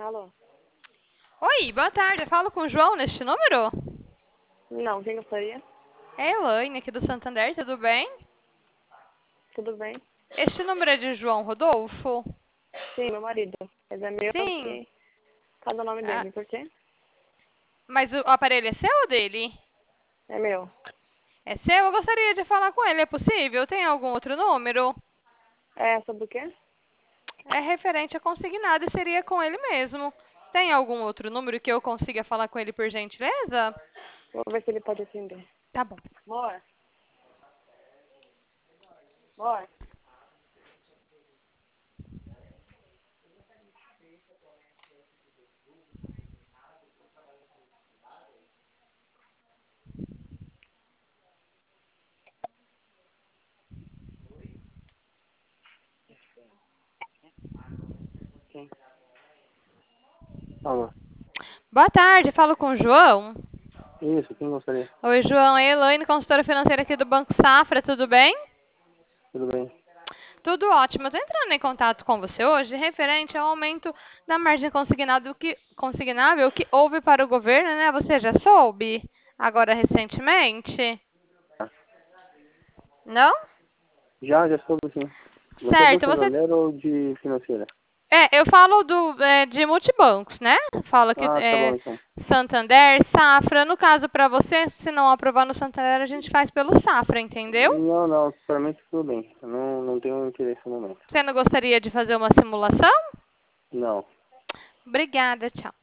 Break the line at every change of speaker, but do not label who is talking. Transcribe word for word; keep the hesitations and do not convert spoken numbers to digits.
Alô?
Oi, boa tarde. Eu falo com o João neste número?
Não, quem gostaria?
É a Elaine, aqui do Santander, tudo bem?
Tudo bem?
Este número é de João Rodolfo?
Sim, meu marido. Mas é meu
Sim.
que cada o nome
Ah,
dele. Por quê?
mas o aparelho é seu ou dele?
É meu.
É seu? Eu gostaria de falar com ele, é possível? Tem algum outro número?
É, sobre o quê?
É referente a consignado e seria com ele mesmo. Tem algum outro número que eu consiga falar com ele por gentileza?
Vou ver se ele pode atender.
Tá bom.
Amor? Amor? Sim. Alô?
Boa tarde, falo com o João.
Isso, quem gostaria?
Oi, João. É a Elaine, consultora financeira aqui do Banco Safra, tudo bem?
Tudo bem?
Tudo ótimo. Eu estou entrando em contato com você hoje referente ao aumento da margem consignado que, consignável que houve para o governo, né? Você já soube agora recentemente?
Ah,
Não?
Já, já soube sim. Você é do
Certo. Você
Santander ou de financeira?
é, eu falo do é, de multibancos, né? Falo que
Ah, tá bom
é,
então.
Santander, Safra. No caso para você, se não aprovar no Santander, a gente faz pelo Safra, entendeu?
Não, não, para mim tudo bem. Eu não, não tenho interesse no momento.
Você não gostaria de fazer uma simulação?
Não.
Obrigada, tchau.